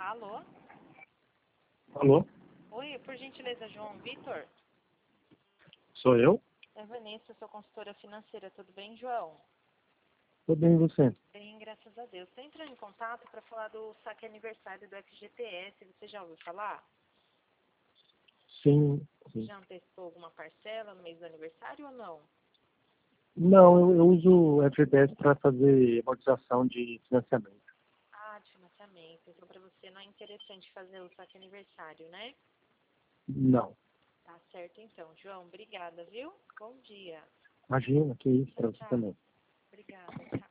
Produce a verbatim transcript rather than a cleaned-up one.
Alô? Alô? Oi, por gentileza, João Vitor? Sou eu? É Vanessa, sou consultora financeira. Tudo bem, João? Tudo bem, e você? Bem, graças a Deus. Estou entrando em contato para falar do saque aniversário do F G T S. Você já ouviu falar? Sim, sim. Já antecipou alguma parcela no mês do aniversário ou não? Não, eu, eu uso o F G T S para fazer amortização de financiamento. Ah, de financiamento. Então, para você não é interessante fazer o saque aniversário, né? Não. Tá certo, então. João, obrigada, viu? Bom dia. Imagina, que isso, para Tchau, você tchau. também. Obrigada, tchau.